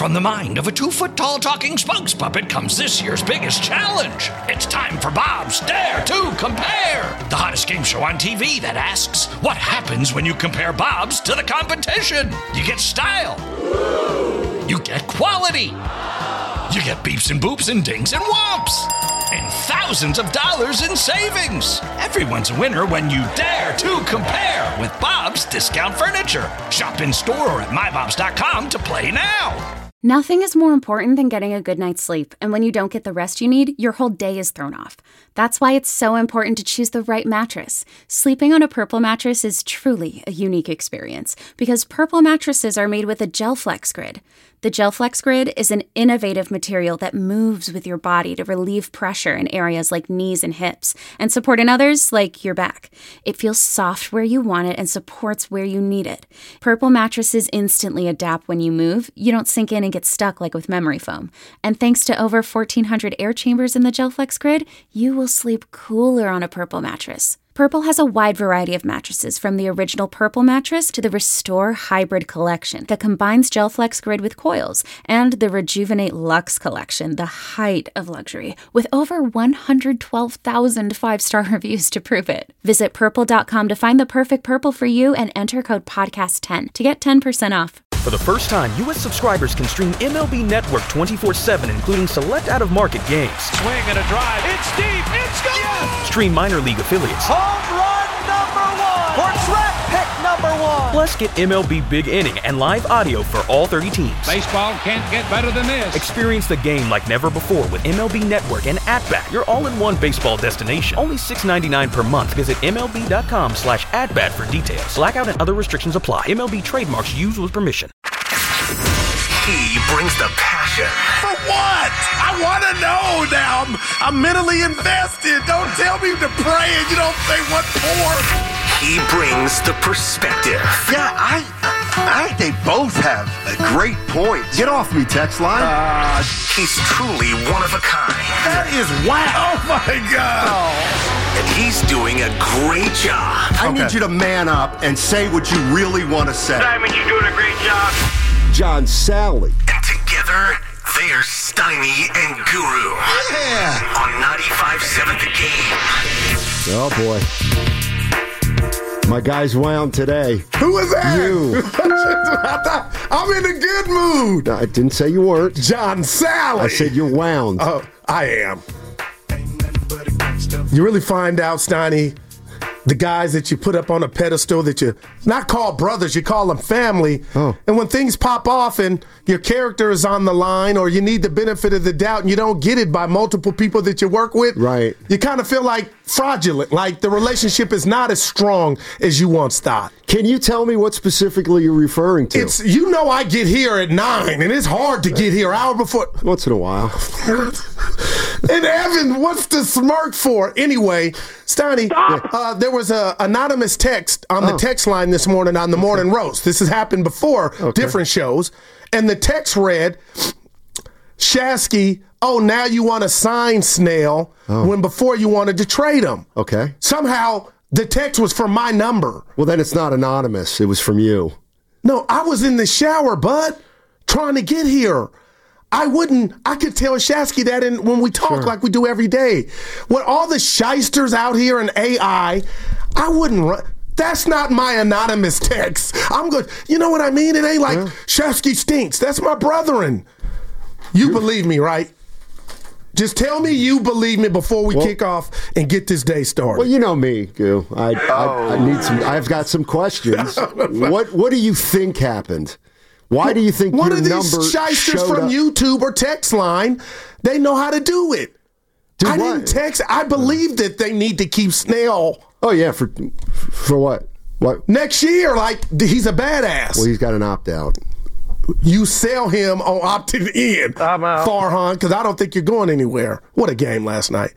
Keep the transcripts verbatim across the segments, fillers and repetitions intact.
From the mind of a two-foot-tall talking spokes puppet comes this year's biggest challenge. It's time for Bob's Dare to Compare, the hottest game show on T V that asks, what happens when you compare Bobs to the competition? You get style. You get quality. You get beeps and boops and dings and whomps. And thousands of dollars in savings. Everyone's a winner when you dare to compare with Bob's Discount Furniture. Shop in store or at my bobs dot com to play now. Nothing is more important than getting a good night's sleep, and when you don't get the rest you need, your whole day is thrown off. That's why it's so important to choose the right mattress. Sleeping on a Purple mattress is truly a unique experience, because Purple mattresses are made with a GelFlex Grid. The GelFlex Grid is an innovative material that moves with your body to relieve pressure in areas like knees and hips, and support in others like your back. It feels soft where you want it and supports where you need it. Purple mattresses instantly adapt when you move. You don't sink in and get stuck like with memory foam. And thanks to over fourteen hundred air chambers in the GelFlex Grid, you will sleep cooler on a Purple mattress. Purple has a wide variety of mattresses, from the original Purple mattress to the Restore Hybrid collection that combines GelFlex Grid with coils, and the Rejuvenate Luxe collection, the height of luxury, with over one hundred twelve thousand five-star reviews to prove it. Visit purple dot com to find the perfect Purple for you and enter code podcast ten to get ten percent off. For the first time, U S subscribers can stream M L B Network twenty-four seven, including select out-of-market games. Swing and a drive. It's deep. It's gone. Yes! Stream minor league affiliates. Home run number one. Or draft pick number one. Plus, get M L B Big Inning and live audio for all thirty teams. Baseball can't get better than this. Experience the game like never before with M L B Network and At-Bat, your all-in-one baseball destination. Only six dollars and ninety-nine cents per month. Visit M L B dot com slash at-bat for details. Blackout and other restrictions apply. M L B trademarks used with permission. He brings the passion. For what? I want to know now. I'm, I'm mentally invested. Don't tell me to pray and you don't say what for. He brings the perspective. Yeah, I I think they both have a great point. Get off me, text line. Uh, he's truly one of a kind. That is wow. Oh, my God. Oh. And he's doing a great job. I okay. need you to man up and say what you really want to say. Simon, you're doing a great job. John Sally. And together, they're Steiny and Guru. Yeah. On ninety-five point seven The Game. Oh, boy. My guy's wound today. Who was that? You. I'm in a good mood. No, I didn't say you weren't. John Sally. I said you're wound. Oh, I am. You really find out, Steiny, the guys that you put up on a pedestal that you not call brothers, you call them family. Oh. And when things pop off and your character is on the line, or you need the benefit of the doubt and you don't get it by multiple people that you work with, right? You kind of feel like fraudulent, like the relationship is not as strong as you once thought. Can you tell me what specifically you're referring to? It's, you know, I get here at nine, and it's hard to get here hour before. Once in a while. And Evan, what's the smirk for? Anyway, Steiny, uh, there was an anonymous text on the oh. text line this morning on the okay. Morning Roast. This has happened before, okay. different shows. And the text read, Shasky, oh, now you want to sign Snell oh. when before you wanted to trade him. Okay. Somehow the text was from my number. Well, then it's not anonymous. It was from you. No, I was in the shower, bud, trying to get here. I wouldn't, I could tell Shasky that in, when we talk sure. like we do every day. With all the shysters out here in A I, I wouldn't run. That's not my anonymous text. I'm good. You know what I mean? It ain't like yeah. Shasky stinks. That's my brethren. You You're, believe me, right? Just tell me you believe me before we well, kick off and get this day started. Well, you know me, Goo. I, I, I need some. I've got some questions. what What do you think happened? Why do you think One your of these number shysters from up? YouTube or text line, they know how to do it. Do I what? didn't text. I believe that they need to keep Snell. Oh, yeah. For for what? What? Next year, like, he's a badass. Well, he's got an opt-out. You sell him on opting in, Farhan, because I don't think you're going anywhere. What a game last night.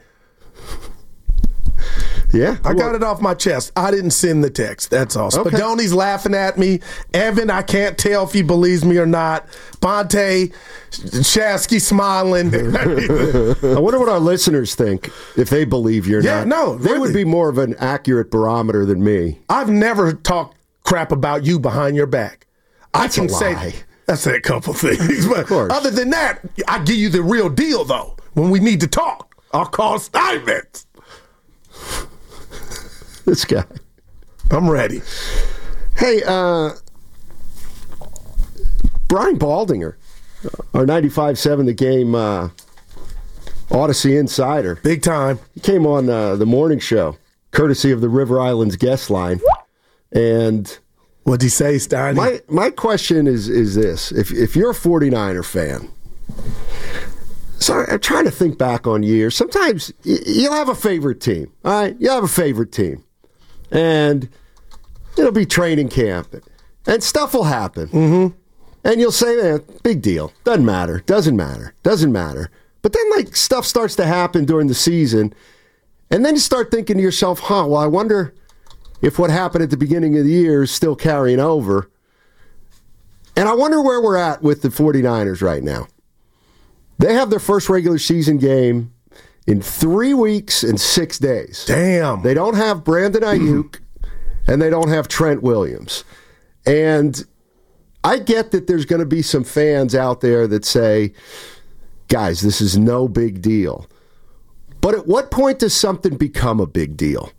Yeah. I got it off my chest. I didn't send the text. That's all. Okay. Spadoni's laughing at me. Evan, I can't tell if he believes me or not. Bonte, Shasky smiling. I wonder what our listeners think, if they believe you're yeah, not. Yeah, no. They really. would be more of an accurate barometer than me. I've never talked crap about you behind your back. That's I can a lie. say I say a couple things. But of course. Other than that, I give you the real deal, though. When we need to talk, I'll call Steinmetz. This guy. I'm ready. Hey, uh, Brian Baldinger, our ninety-five seven The Game uh, Odyssey insider. Big time. He came on uh, the morning show, courtesy of the River Islands guest line. And what'd he say, Steiny? My my question is is this. If if you're a forty-niner fan, so I'm trying to think back on years. Sometimes you'll have a favorite team, all right? You'll have a favorite team. And it'll be training camp. And stuff will happen. Mm-hmm. And you'll say, eh, big deal. Doesn't matter. Doesn't matter. Doesn't matter. But then, like, stuff starts to happen during the season. And then you start thinking to yourself, huh, well, I wonder if what happened at the beginning of the year is still carrying over. And I wonder where we're at with the forty-niners right now. They have their first regular season game in three weeks and six days. Damn. They don't have Brandon Ayuk, and they don't have Trent Williams. And I get that there's going to be some fans out there that say, guys, this is no big deal. But at what point does something become a big deal?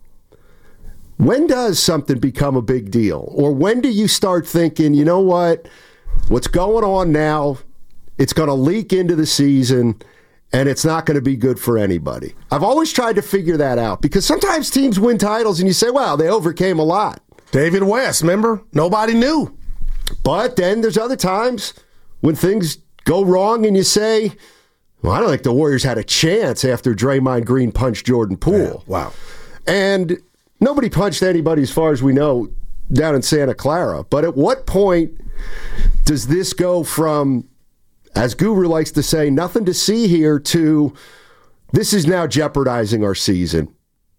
When does something become a big deal? Or when do you start thinking, you know what, what's going on now, it's going to leak into the season, and it's not going to be good for anybody? I've always tried to figure that out, because sometimes teams win titles and you say, wow, they overcame a lot. David West, remember? Nobody knew. But then there's other times when things go wrong and you say, well, I don't think the Warriors had a chance after Draymond Green punched Jordan Poole. Yeah, wow. And nobody punched anybody, as far as we know, down in Santa Clara. But at what point does this go from, as Guru likes to say, nothing to see here, to this is now jeopardizing our season?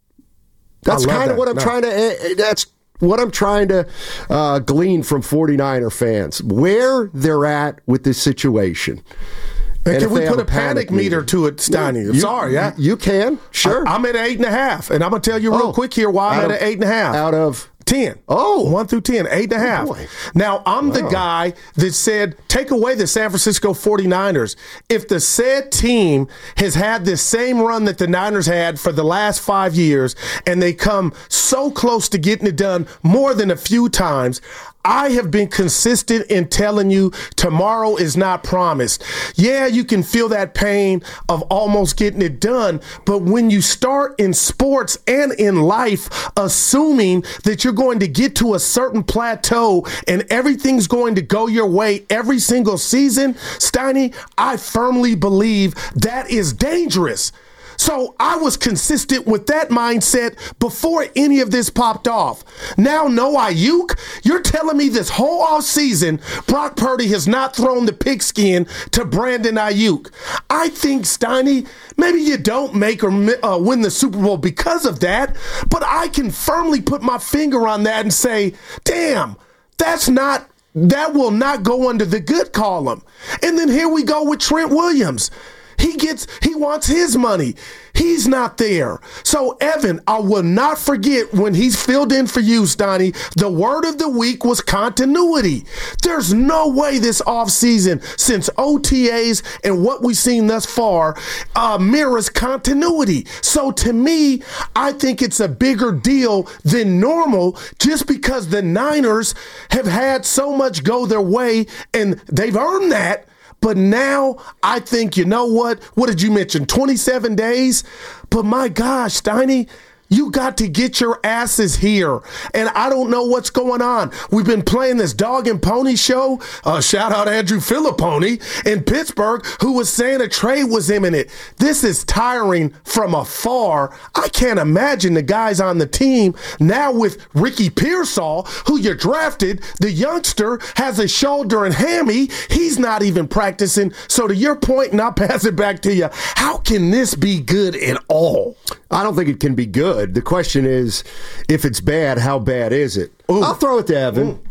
That's kind of what I'm no. trying to, that's what I'm trying to uh, glean from forty-niner fans, where they're at with this situation. And and can we they put have a panic, panic meter to it, Steiny? I'm you, sorry. Yeah? You can, sure. I, I'm at eight and a half, and I'm going to tell you real oh, quick here why I'm at of, an eight and a half. Out of? ten. Oh. One through ten. Eight and a half. Oh, now, I'm wow. the guy that said, take away the San Francisco forty-niners. If the said team has had this same run that the Niners had for the last five years, and they come so close to getting it done more than a few times, I have been consistent in telling you tomorrow is not promised. Yeah, you can feel that pain of almost getting it done, but when you start in sports and in life assuming that you're going to get to a certain plateau and everything's going to go your way every single season, Steiny, I firmly believe that is dangerous. So I was consistent with that mindset before any of this popped off. Now, no Ayuk, you're telling me this whole offseason Brock Purdy has not thrown the pigskin to Brandon Ayuk. I think, Steiny, maybe you don't make or uh, win the Super Bowl because of that, but I can firmly put my finger on that and say, damn, that's not, that will not go under the good column. And then here we go with Trent Williams. He gets, he wants his money. He's not there. So, Evan, I will not forget when he's filled in for you, Steiny, the word of the week was continuity. There's no way this offseason, since O T As and what we've seen thus far, uh, mirrors continuity. So, to me, I think it's a bigger deal than normal just because the Niners have had so much go their way, and they've earned that. But now I think, you know what? What did you mention? twenty-seven days? But my gosh, Steiny, you got to get your asses here. And I don't know what's going on. We've been playing this dog and pony show. Uh, shout out Andrew Filipponi in Pittsburgh, who was saying a trade was imminent. This is tiring from afar. I can't imagine the guys on the team now with Ricky Pearsall, who you drafted. The youngster has a shoulder and hammy. He's not even practicing. So to your point, and I'll pass it back to you, how can this be good at all? I don't think it can be good. The question is, if it's bad, how bad is it? Ooh. I'll throw it to Evan. Ooh.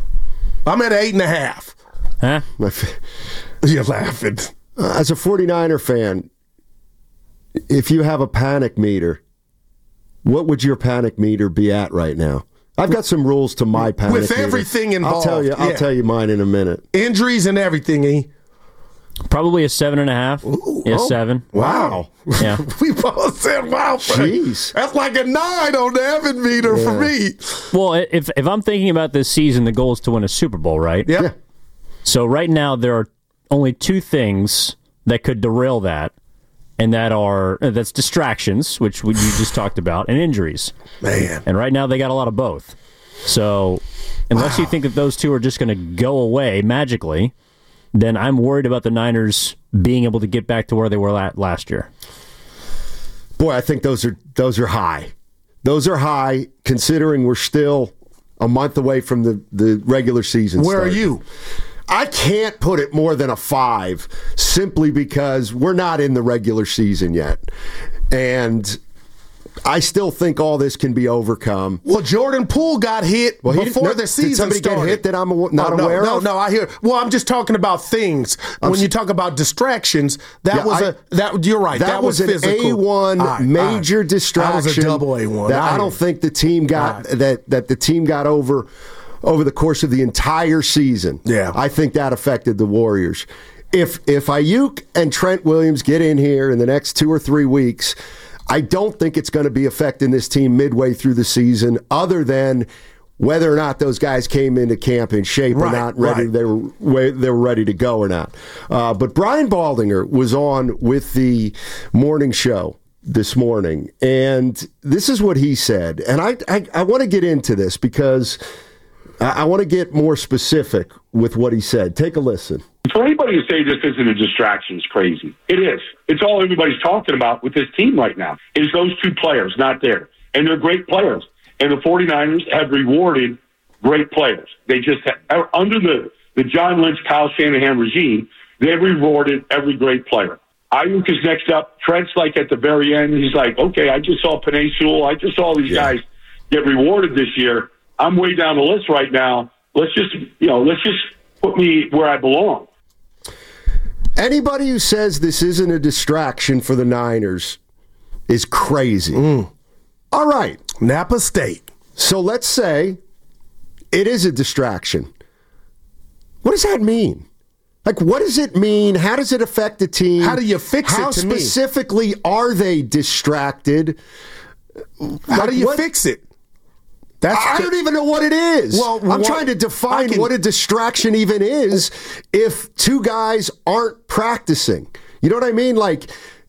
I'm at eight and a half. Huh? You're laughing. Uh, as a forty-niner fan, if you have a panic meter, what would your panic meter be at right now? I've got some rules to my panic With meter. everything involved. I'll tell you. I'll yeah. tell you mine in a minute. Injuries and everything. E. Probably a seven and a half. Ooh, yeah, oh, seven. Wow. Yeah. We both said wow. Jeez. That's like a nine on the Evan meter Yeah. for me. Well, if if I'm thinking about this season, the goal is to win a Super Bowl, right? Yep. Yeah. So right now there are only two things that could derail that, and that are that's distractions, which you just talked about, and injuries. Man. And right now they got a lot of both. So unless wow. you think that those two are just going to go away magically, then I'm worried about the Niners being able to get back to where they were at last year. Boy, I think those are those are high. Those are high, considering we're still a month away from the, the regular season. Where start. are you? I can't put it more than a five, simply because we're not in the regular season yet. And I still think all this can be overcome. Well, Jordan Poole got hit well, he, before no, the season did somebody started. get hit that I'm not oh, no, aware no, of? No, no, I hear. Well, I'm just talking about things. I'm when you talk about distractions, that yeah, was I, a that. You're right. That, That, was, was an physical. A one I, major I, distraction. That was a double A one. That I, I don't think the team got I, that that the team got over over the course of the entire season. Yeah, I think that affected the Warriors. If if Ayuk and Trent Williams get in here in the next two or three weeks, I don't think it's going to be affecting this team midway through the season, other than whether or not those guys came into camp in shape right, or not, ready right. they were they were ready to go or not. Uh, but Brian Baldinger was on with the morning show this morning, and this is what he said. And I I, I want to get into this because I, I want to get more specific with what he said. Take a listen. For anybody to say this isn't a distraction is crazy. It is. It's all everybody's talking about with this team right now is those two players not there. And they're great players. And the 49ers have rewarded great players. They just have, under the, the John Lynch, Kyle Shanahan regime, they've rewarded every great player. Ayuk is next up. Trent's like at the very end. He's like, okay, I just saw Penei Sewell. I just saw these yeah. guys get rewarded this year. I'm way down the list right now. Let's just, you know, let's just put me where I belong. Anybody who says this isn't a distraction for the Niners is crazy. Mm. All right. Napa State. So let's say it is a distraction. What does that mean? Like, what does it mean? How does it affect the team? How do you fix How it to specifically me? Are they distracted? How like, do you what? fix it? That's I the, don't even know what it is. Well, I'm what, trying to define can, what a distraction even is if two guys aren't practicing. You know what I mean? Like,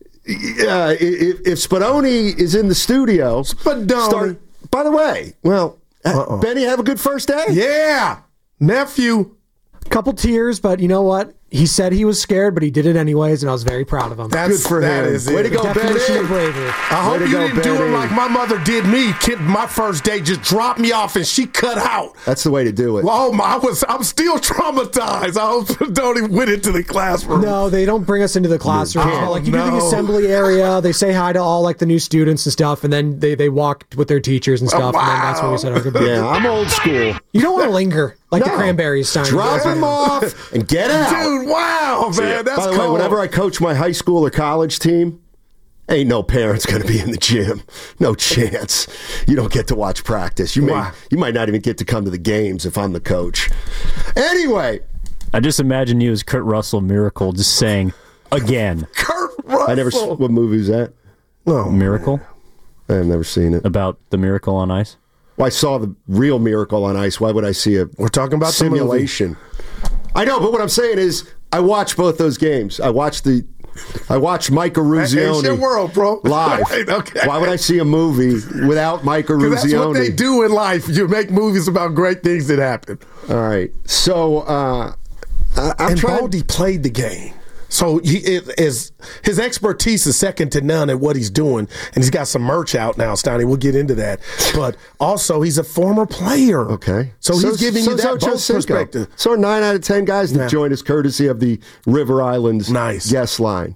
uh, if, if Spadoni is in the studio. Spadoni. Start, by the way, well, Uh-oh. Benny, have a good first day? Yeah. Nephew. Couple tears, but you know what? He said he was scared, but he did it anyways, and I was very proud of him. That's good for that him. Is Way it. to go, Definition Benny. of bravery. I hope Way you go, didn't do Benny. it like my mother did me. Kid, my first day just dropped me off and she cut out. That's the way to do it. Oh my! I was. I'm still traumatized. I hope don't even went into the classroom. No, they don't bring us into the classroom. Oh, like you no. do the assembly area, they say hi to all like the new students and stuff, and then they, they walk with their teachers and stuff, Oh, wow. and then that's when we said our goodbye. Yeah, I'm old school. You don't want to linger like No. the Cranberries sign. Drop him off and get out. Dude, wow, man, that's By the cool. way, whenever I coach my high school or college team, ain't no parent's going to be in the gym. No chance. You don't get to watch practice. You may Wow. you might not even get to come to the games if I'm the coach. Anyway, I just imagine you as Kurt Russell Miracle just saying, again. Kurt Russell. I never. What movie was that? No, Miracle? I've never seen it. About the Miracle on Ice? Well, I saw the real Miracle on Ice. Why would I see a We're talking about simulation? I know, but what I'm saying is, I watched both those games. I watched the, I watched Mike Eruzione It's your world, bro. live. Right, okay. Why would I see a movie without Mike Eruzione? That's what they do in life. You make movies about great things that happen. All right, so uh, I, I'm and trying. Baldy played the game. So he it is his expertise is second to none at what he's doing, and he's got some merch out now, Steiny. We'll get into that, but also he's a former player. Okay, so, he's giving so, you that so both Joe Cinco. perspective. So nine out of ten guys that Yeah. joined us courtesy of the River Islands Nice. guest line.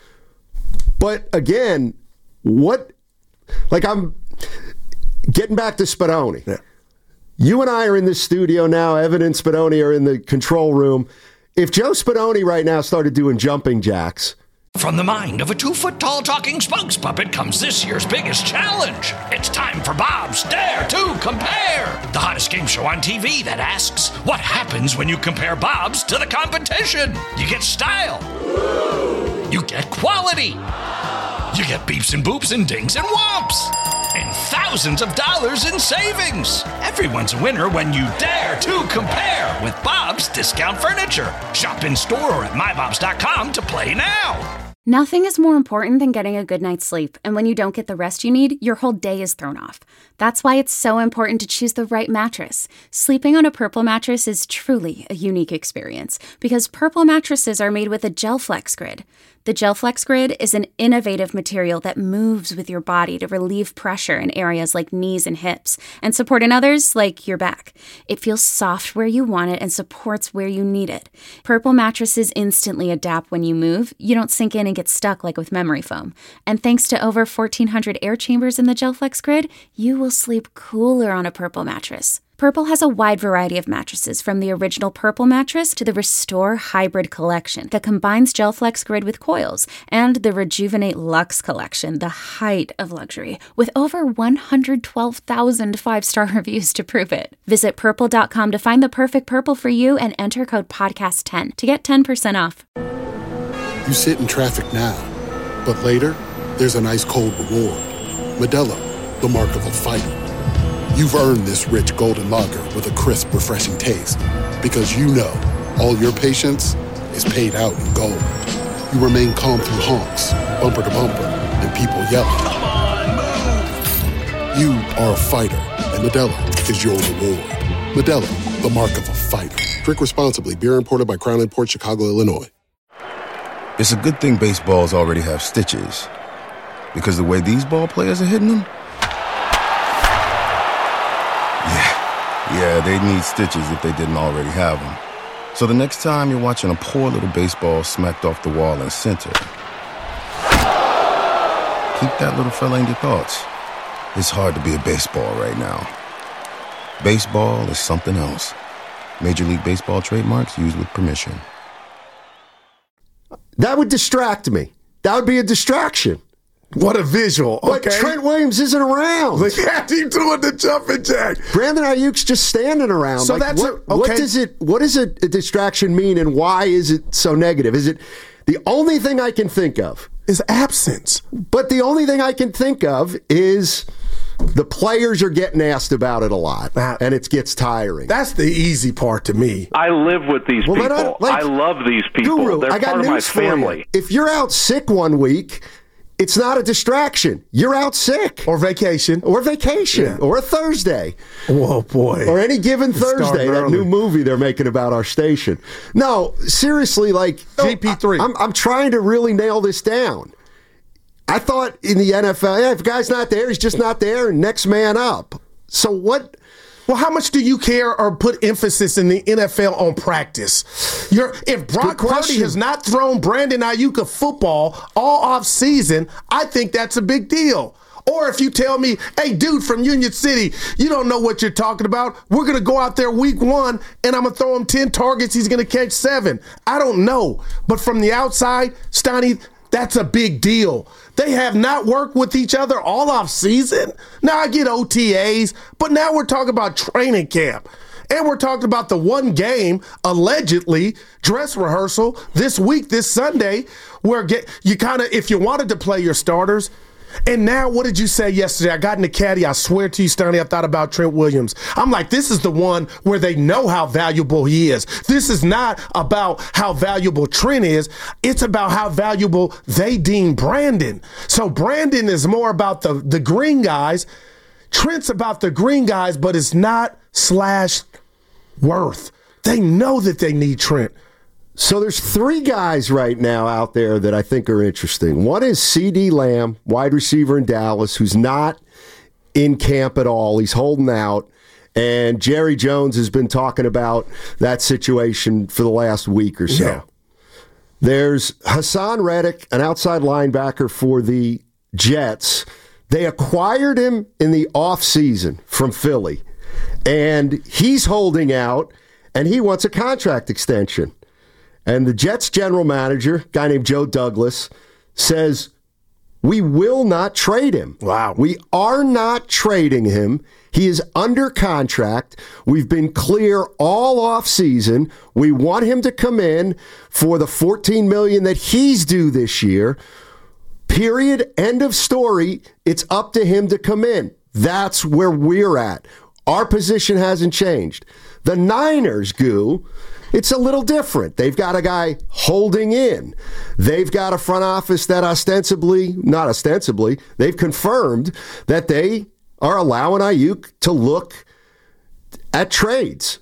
But again, what? Like I'm getting back to Spadoni. Yeah. You and I are in the studio now. Evan and Spadoni are in the control room. If Joe Spadoni right now started doing jumping jacks, From the mind of a two-foot-tall talking spokes puppet comes this year's biggest challenge. It's time for Bob's Dare to Compare, the hottest game show on T V that asks, what happens when you compare Bobs to the competition? You get style. You get quality. You get beeps and boops and dings and whomps. And thousands of dollars in savings. Everyone's a winner when you dare to compare with Bob's Discount Furniture. Shop in store or at my bobs dot com to play now. Nothing is more important than getting a good night's sleep, and when you don't get the rest you need, your whole day is thrown off. That's why it's so important to choose the right mattress. Sleeping on a Purple mattress is truly a unique experience, because Purple mattresses are made with a GelFlex Grid. The GelFlex Grid is an innovative material that moves with your body to relieve pressure in areas like knees and hips, and support in others like your back. It feels soft where you want it and supports where you need it. Purple mattresses instantly adapt when you move. You don't sink in and get stuck like with memory foam. And thanks to over fourteen hundred air chambers in the GelFlex Grid, you will sleep cooler on a Purple mattress. Purple has a wide variety of mattresses, from the original Purple mattress to the Restore Hybrid collection that combines GelFlex Grid with coils, and the Rejuvenate Luxe collection, the height of luxury, with over one hundred twelve thousand five-star reviews to prove it. Visit purple dot com to find the perfect Purple for you and enter code podcast ten to get ten percent off. You sit in traffic now, but later, there's an ice-cold reward. Modelo, the mark of a fighter. You've earned this rich golden lager with a crisp, refreshing taste. Because you know all your patience is paid out in gold. You remain calm through honks, bumper to bumper, and people yelling. Come on, move! You are a fighter, and Modelo is your reward. Modelo, the mark of a fighter. Drink responsibly. Beer imported by Crown Imports, Chicago, Illinois. It's a good thing baseballs already have stitches. Because the way these ball players are hitting them, yeah, they'd need stitches if they didn't already have them. So the next time you're watching a poor little baseball smacked off the wall in center, keep that little fella in your thoughts. It's hard to be a baseball right now. Baseball is something else. Major League Baseball trademarks used with permission. That would distract me. That would be a distraction. What a visual. But okay. Trent Williams isn't around. Look at him doing the jumping jack. Brandon Ayuk's just standing around. So like, that's what, a, okay. what does it what does a, a distraction mean, and why is it so negative? Is it the only thing I can think of is absence? But the only thing I can think of is the players are getting asked about it a lot, and it gets tiring. That's the easy part to me. I live with these well, people. I, like, I love these people. Guru, They're I got part of my news for family. you. If you're out sick one week, it's not a distraction. You're out sick. Or vacation. Or vacation. Yeah. Or a Thursday. Oh, boy. Or any given Thursday, that early. new movie they're making about our station. No, seriously, like... G P three. I, I'm, I'm trying to really nail this down. I thought in the N F L, yeah, if a guy's not there, he's just not there, and next man up. So what... Well, how much do you care or put emphasis in the N F L on practice? You're, if Brock Purdy has not thrown Brandon Ayuk a football all off season, I think that's a big deal. Or if you tell me, hey, dude from Union City, you don't know what you're talking about. We're going to go out there week one, and I'm going to throw him ten targets. He's going to catch seven. I don't know. But from the outside, Steiny, that's a big deal. They have not worked with each other all off season. Now I get O T As, but now we're talking about training camp. And we're talking about the one game, allegedly, dress rehearsal this week, this Sunday, where get you kind of, if you wanted to play your starters. And now, what did you say yesterday? I got in the caddy. I swear to you, Stoney, I thought about Trent Williams. I'm like, this is the one where they know how valuable he is. This is not about how valuable Trent is. It's about how valuable they deem Brandon. So Brandon is more about the, the green guys. Trent's about the green guys, but it's not slash worth. They know that they need Trent. So there's three guys right now out there that I think are interesting. One is CeeDee Lamb, wide receiver in Dallas, who's not in camp at all. He's holding out. And Jerry Jones has been talking about that situation for the last week or so. Yeah. There's Hassan Reddick, an outside linebacker for the Jets. They acquired him in the offseason from Philly. And he's holding out, and he wants a contract extension. And the Jets general manager, a guy named Joe Douglas, says, we will not trade him. Wow. We are not trading him. He is under contract. We've been clear all off season. We want him to come in for the fourteen million dollars that he's due this year. Period. End of story. It's up to him to come in. That's where we're at. Our position hasn't changed. The Niners, Goo, it's a little different. They've got a guy holding in. They've got a front office that ostensibly, not ostensibly, they've confirmed that they are allowing Ayuk to look at trades.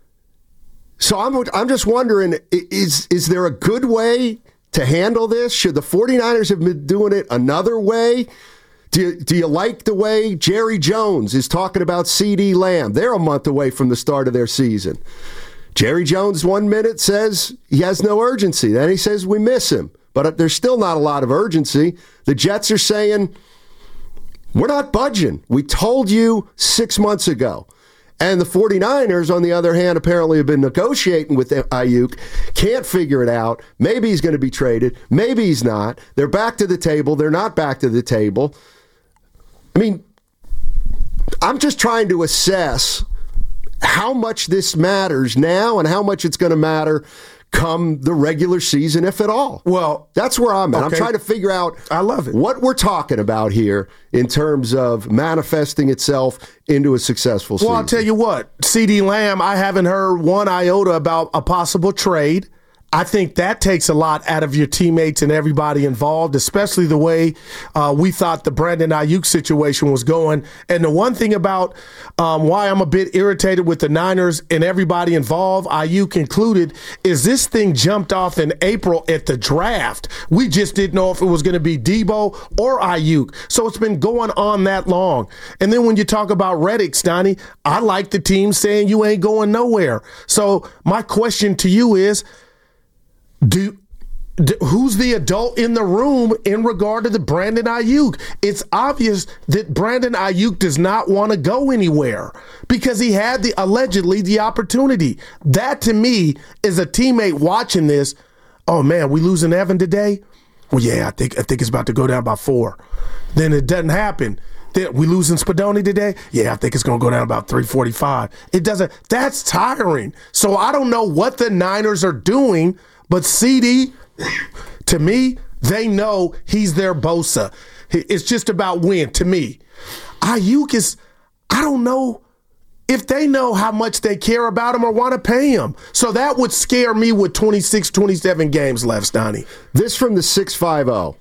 So I'm I'm just wondering, is is there a good way to handle this? Should the 49ers have been doing it another way? Do you, do you like the way Jerry Jones is talking about CeeDee Lamb? They're a month away from the start of their season. Jerry Jones one minute says he has no urgency. Then he says we miss him. But there's still not a lot of urgency. The Jets are saying, we're not budging. We told you six months ago. And the 49ers, on the other hand, apparently have been negotiating with Ayuk, can't figure it out. Maybe he's going to be traded. Maybe he's not. They're back to the table. They're not back to the table. I mean, I'm just trying to assess how much this matters now and how much it's going to matter come the regular season, if at all. Well, that's where I'm at. Okay. I'm trying to figure out I love it. what we're talking about here in terms of manifesting itself into a successful season. Well, I'll tell you what, CeeDee Lamb, I haven't heard one iota about a possible trade. I think that takes a lot out of your teammates and everybody involved, especially the way uh, we thought the Brandon Ayuk situation was going. And the one thing about um, why I'm a bit irritated with the Niners and everybody involved, Ayuk included, is this thing jumped off in April at the draft. We just didn't know if it was going to be Debo or Ayuk. So it's been going on that long. And then when you talk about Reddick, Stoney, I like the team saying you ain't going nowhere. So my question to you is, Do, do who's the adult in the room in regard to the Brandon Ayuk? It's obvious that Brandon Ayuk does not want to go anywhere because he had the allegedly the opportunity. That to me is a teammate watching this. Oh man, we losing Evan today? Well, yeah, I think I think it's about to go down by four. Then it doesn't happen. Then we losing Spadoni today? Yeah, I think it's going to go down about three forty-five. It doesn't. That's tiring. So I don't know what the Niners are doing. But C D, to me, they know he's their Bosa. It's just about win, to me. Ayuk is, I don't know if they know how much they care about him or want to pay him. So that would scare me with twenty-six, twenty-seven games left, Stoney. This from the six fifty.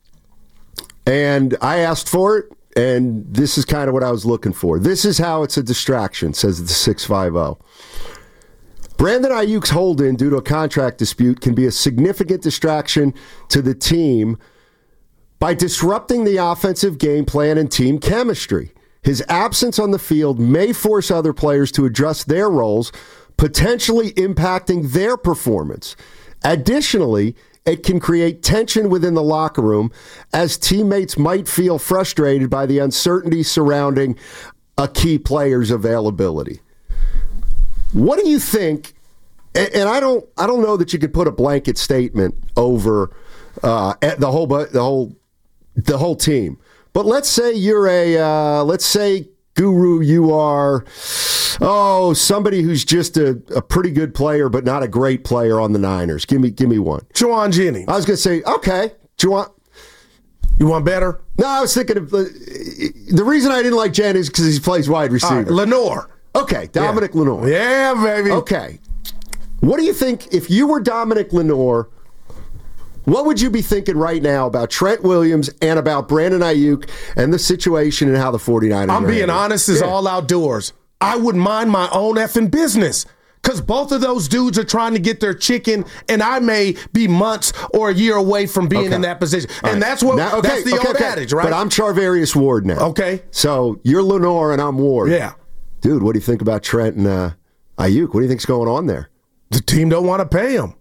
And I asked for it, and this is kind of what I was looking for. This is how it's a distraction, says the six fifty. Brandon Ayuk's hold-in due to a contract dispute can be a significant distraction to the team by disrupting the offensive game plan and team chemistry. His absence on the field may force other players to adjust their roles, potentially impacting their performance. Additionally, it can create tension within the locker room as teammates might feel frustrated by the uncertainty surrounding a key player's availability. What do you think? And I don't, I don't know that you could put a blanket statement over uh, the whole, the whole, the whole team. But let's say you're a, uh, let's say, Guru, you are, oh, somebody who's just a, a pretty good player, but not a great player on the Niners. Give me, give me one. Juwan Jennings. I was going to say, okay, Juwan. You want better? No, I was thinking of uh, the reason I didn't like Jennings because he plays wide receiver. Right, Lenore. Okay, Dominic yeah. Lenore. Yeah, baby. Okay. What do you think, if you were Dominic Lenore, what would you be thinking right now about Trent Williams and about Brandon Ayuk and the situation and how the 49ers I'm are being handling? honest as yeah. all outdoors. I wouldn't mind my own effing business because both of those dudes are trying to get their chicken, and I may be months or a year away from being okay. in that position. All and right. that's what now, okay, that's the okay, old okay. adage, right? But I'm Charvarius Ward now. Okay. So you're Lenore and I'm Ward. Yeah. Dude, what do you think about Trent and uh, Ayuk? What do you think's going on there? The team don't want to pay him.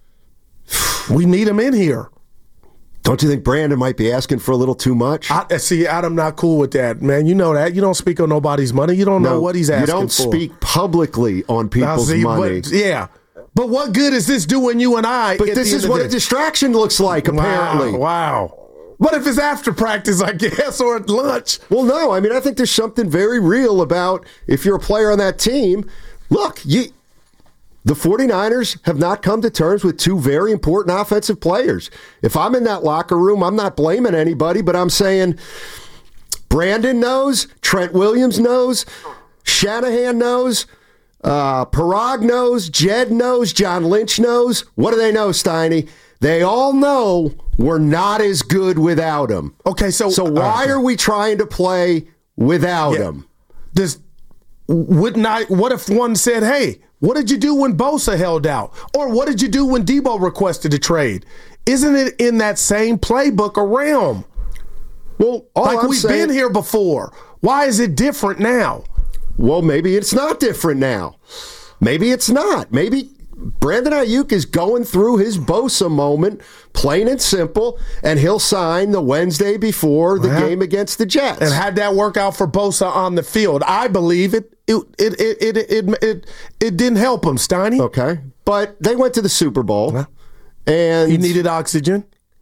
We need him in here. Don't you think Brandon might be asking for a little too much? I, see, Adam, not cool with that, man. You know that. You don't speak on nobody's money. You don't no, know what he's asking for. You don't for. speak publicly on people's see, money. But, yeah. But what good is this doing you and I? But this is what a distraction looks like, apparently. Wow. wow. What if it's after practice, I guess, or at lunch? Well, no. I mean, I think there's something very real about if you're a player on that team. Look, you, the 49ers have not come to terms with two very important offensive players. If I'm in that locker room, I'm not blaming anybody, but I'm saying Brandon knows, Trent Williams knows, Shanahan knows, uh, Parag knows, Jed knows, John Lynch knows. What do they know, Steiny? They all know we're not as good without him. Okay, so so why uh, are we trying to play without yeah. him? Does wouldn't I? What if one said, "Hey, what did you do when Bosa held out?" Or what did you do when Debo requested a trade? Isn't it in that same playbook or realm? Well, all like I'm we've saying, been here before. Why is it different now? Well, maybe it's not different now. Maybe it's not. Maybe Brandon Ayuk is going through his Bosa moment, plain and simple, and he'll sign the Wednesday before the well, game against the Jets. And had that work out for Bosa on the field, I believe it it it it it it, it, it didn't help him, Steiny. Okay. But they went to the Super Bowl, well, and he needed oxygen.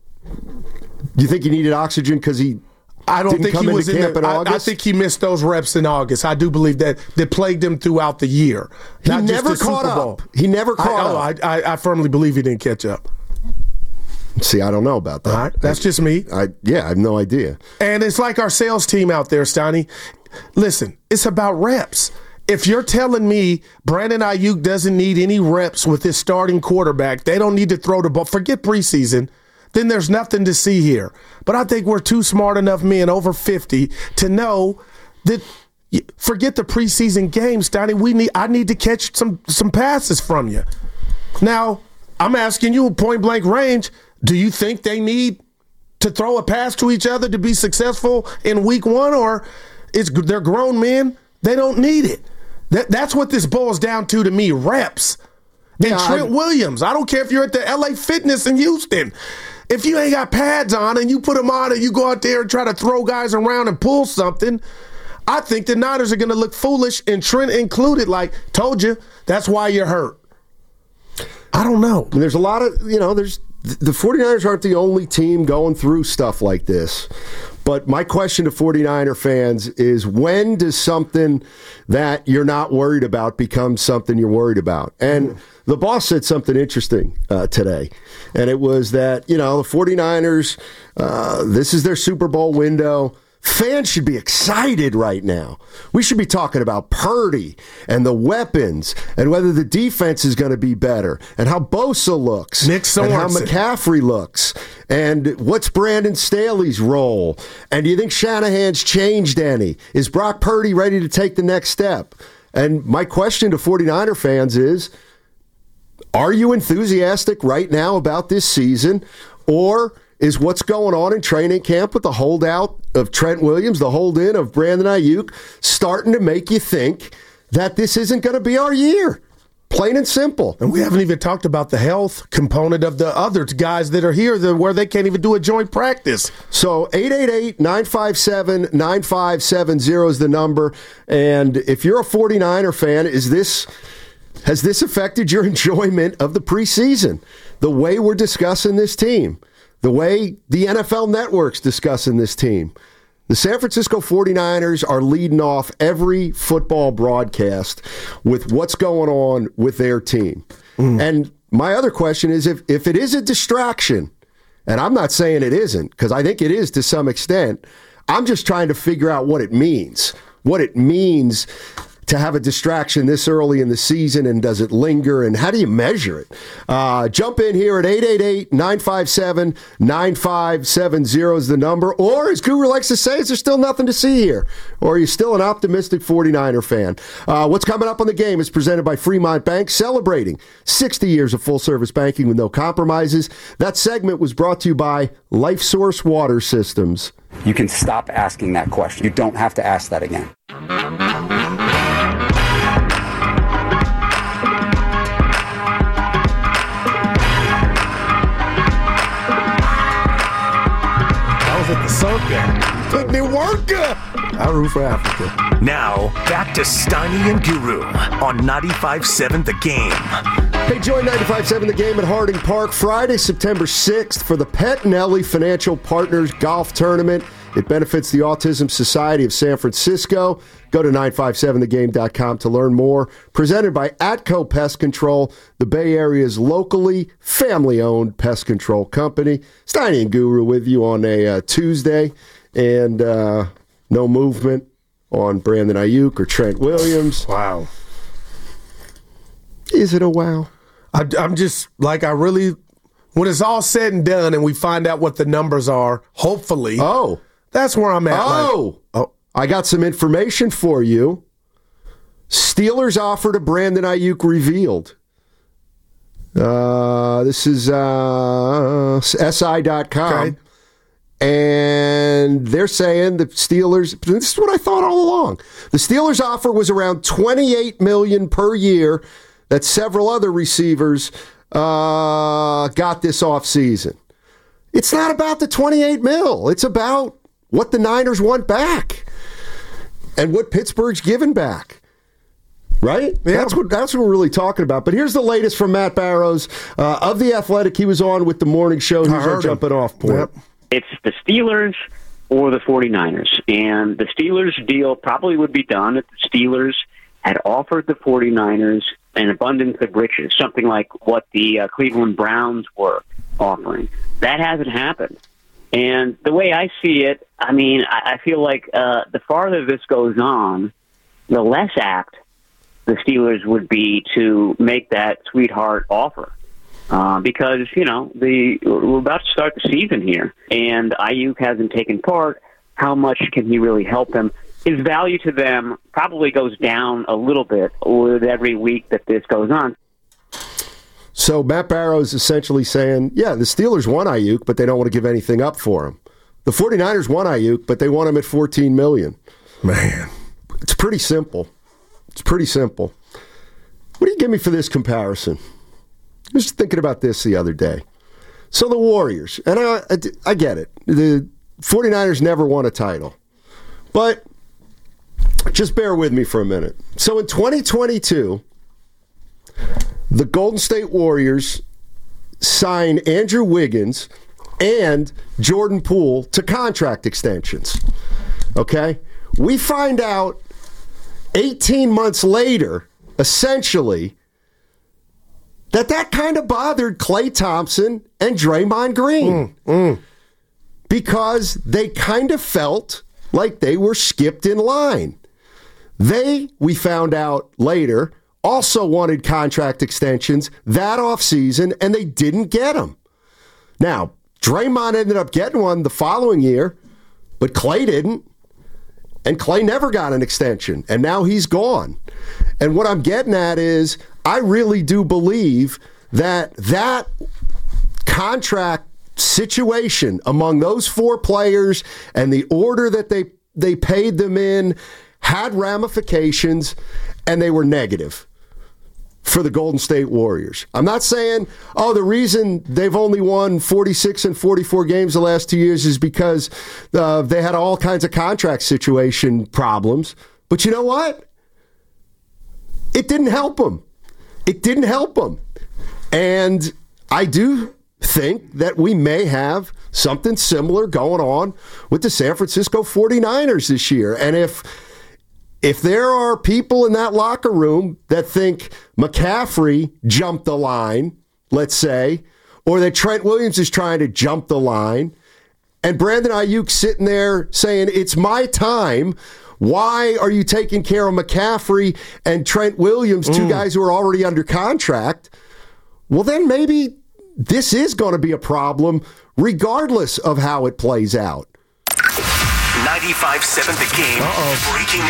You think he needed oxygen because he I don't didn't think come he was in camp the, in I, August? I think he missed those reps in August. I do believe that that plagued him throughout the year. He Not never just the caught Super Bowl. up. He never caught I, up. I, I, I firmly believe he didn't catch up. See, I don't know about that. All right, that's I, just me. I yeah, I have no idea. And it's like our sales team out there, Steiny. Listen, it's about reps. If you're telling me Brandon Ayuk doesn't need any reps with his starting quarterback, they don't need to throw the ball, forget preseason, then there's nothing to see here. But I think we're too smart enough men over fifty to know that forget the preseason games, Steiny. We need I need to catch some some passes from you. Now, I'm asking you point blank range, do you think they need to throw a pass to each other to be successful in week one, or it's they're grown men, they don't need it? That that's what this boils down to to me, reps. And yeah, Trent I, Williams, I don't care if you're at the L A Fitness in Houston. If you ain't got pads on and you put them on and you go out there and try to throw guys around and pull something, I think the Niners are going to look foolish, and Trent included, like, told you, that's why you're hurt. I don't know. And there's a lot of, you know, there's the 49ers aren't the only team going through stuff like this. But my question to 49er fans is, when does something that you're not worried about become something you're worried about? And the boss said something interesting uh, today, and it was that, you know, the 49ers, uh, this is their Super Bowl window. Fans should be excited right now. We should be talking about Purdy and the weapons and whether the defense is going to be better and how Bosa looks Nick and how McCaffrey looks and what's Brandon Staley's role. And do you think Shanahan's changed any? Is Brock Purdy ready to take the next step? And my question to 49er fans is, are you enthusiastic right now about this season, or is what's going on in training camp with the holdout of Trent Williams, the hold-in of Brandon Ayuk, starting to make you think that this isn't going to be our year? Plain and simple. And we haven't even talked about the health component of the other guys that are here that, where they can't even do a joint practice. So eight eight eight, nine five seven, nine five seven zero is the number. And if you're a 49er fan, is this... has this affected your enjoyment of the preseason? The way we're discussing this team, the way the N F L Network's discussing this team. The San Francisco 49ers are leading off every football broadcast with what's going on with their team. Mm. And my other question is, if, if it is a distraction, and I'm not saying it isn't, because I think it is to some extent, I'm just trying to figure out what it means. What it means to have a distraction this early in the season, and does it linger, and how do you measure it? Uh, jump in here at eight eight eight, nine five seven, nine five seven zero is the number. Or, as Guru likes to say, is there still nothing to see here? Or are you still an optimistic 49er fan? Uh, what's coming up on the game is presented by Fremont Bank, celebrating sixty years of full-service banking with no compromises. That segment was brought to you by LifeSource Water Systems. You can stop asking that question. You don't have to ask that again. At the Circa. Took me worker. I root for Africa. Now, back to Steiny and Guru on ninety-five point seven The Game. Hey, join ninety-five point seven The Game at Harding Park Friday, September sixth for the Pettinelli Financial Partners Golf Tournament. It benefits the Autism Society of San Francisco. Go to nine five seven the game dot com to learn more. Presented by Atco Pest Control, the Bay Area's locally family-owned pest control company. Steiny and Guru with you on a uh, Tuesday, and uh, no movement on Brandon Ayuk or Trent Williams. Wow. Is it a wow? I, I'm just, like, I really, when it's all said and done and we find out what the numbers are, hopefully. Oh. That's where I'm at. Oh. Like, oh. I got some information for you. Steelers offer to Brandon Ayuk revealed. Uh, this is uh, S I dot com. Okay. And they're saying the Steelers, this is what I thought all along. The Steelers' offer was around twenty-eight million dollars per year that several other receivers uh, got this offseason. It's not about the twenty-eight mil. It's about what the Niners want back and what Pittsburgh's given back. Right? Yeah. That's what that's what we're really talking about. But here's the latest from Matt Barrows uh, of The Athletic. He was on with the morning show. He's our jumping off point. Yep. It's the Steelers or the forty-niners. And the Steelers deal probably would be done if the Steelers had offered the forty-niners an abundance of riches, something like what the uh, Cleveland Browns were offering. That hasn't happened. And the way I see it, I mean, I, I feel like uh, the farther this goes on, the less apt the Steelers would be to make that sweetheart offer. Uh, because, you know, the we're about to start the season here, and Ayuk hasn't taken part. How much can he really help them? His value to them probably goes down a little bit with every week that this goes on. So Matt Barrows essentially saying, yeah, the Steelers want Ayuk, but they don't want to give anything up for him. The forty-niners want Ayuk, but they want him at fourteen million dollars. Man, it's pretty simple. It's pretty simple. What do you give me for this comparison? I was thinking about this the other day. So the Warriors, and I, I, I get it. The forty-niners never won a title. But just bear with me for a minute. So in twenty twenty-two, the Golden State Warriors signed Andrew Wiggins and Jordan Poole to contract extensions. Okay? We find out eighteen months later, essentially, that that kind of bothered Klay Thompson and Draymond Green. Mm, mm. Because they kind of felt like they were skipped in line. They, we found out later, also wanted contract extensions that offseason, and they didn't get them. Now, Draymond ended up getting one the following year, but Klay didn't. And Klay never got an extension, and now he's gone. And what I'm getting at is, I really do believe that that contract situation among those four players and the order that they, they paid them in had ramifications, and they were negative for the Golden State Warriors. I'm not saying, oh, the reason they've only won forty-six and forty-four games the last two years is because uh, they had all kinds of contract situation problems. But you know what? It didn't help them. It didn't help them. And I do think that we may have something similar going on with the San Francisco forty-niners this year. And if If there are people in that locker room that think McCaffrey jumped the line, let's say, or that Trent Williams is trying to jump the line, and Brandon Ayuk sitting there saying, it's my time, why are you taking care of McCaffrey and Trent Williams, two mm. guys who are already under contract? Well, then maybe this is going to be a problem regardless of how it plays out. ninety-five point seven The Game. Uh-oh. Breaking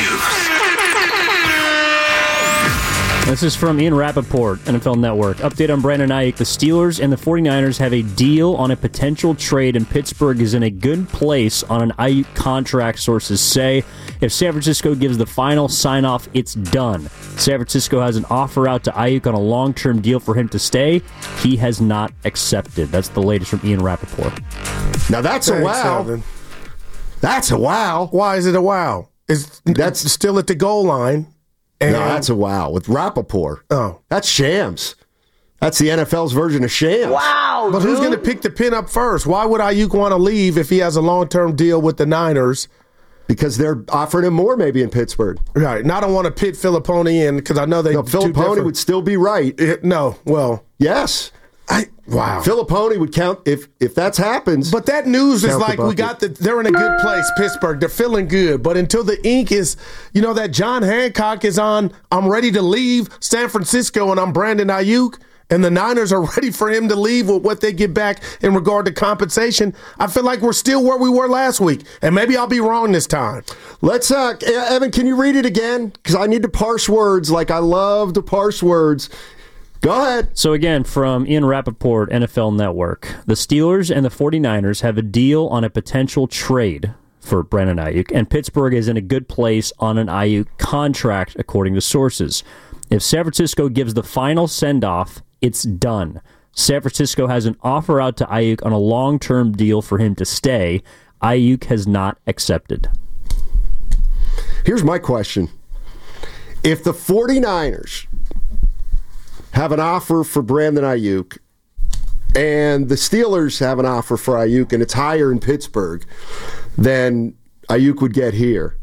news. This is from Ian Rappaport, N F L Network. Update on Brandon Ayuk. The Steelers and the forty-niners have a deal on a potential trade, and Pittsburgh is in a good place on an Ayuk contract, sources say. If San Francisco gives the final sign-off, it's done. San Francisco has an offer out to Ayuk on a long-term deal for him to stay. He has not accepted. That's the latest from Ian Rappaport. Now that's Thanks, a wow. Evan. That's a wow. Why is it a wow? Is that's still at the goal line? And no, that's a wow with Rappaport. Oh, that's shams. That's the N F L's version of shams. Wow, But dude. who's going to pick the pin up first? Why would Ayuk want to leave if he has a long-term deal with the Niners? Because they're offering him more maybe in Pittsburgh. Right. And I don't want to pit Filipponi in because I know they. No, Filipponi would still be right. It, no, well, yes. I wow. Filipponi would count if if that's happens. But that news is count the like we bucket. got the. They're in a good place, Pittsburgh. They're feeling good. But until the ink is, you know, that John Hancock is on. I'm ready to leave San Francisco, and I'm Brandon Ayuk. And the Niners are ready for him to leave with what they get back in regard to compensation. I feel like we're still where we were last week. And maybe I'll be wrong this time. Let's, uh, Evan, can you read it again? Because I need to parse words like I love to parse words. Go ahead. So again, from Ian Rappaport, N F L Network, the Steelers and the 49ers have a deal on a potential trade for Brandon Ayuk, and Pittsburgh is in a good place on an Ayuk contract, according to sources. If San Francisco gives the final send-off, it's done. San Francisco has an offer out to Ayuk on a long-term deal for him to stay. Ayuk has not accepted. Here's my question. If the 49ers have an offer for Brandon Ayuk and the Steelers have an offer for Ayuk and it's higher in Pittsburgh than Ayuk would get here,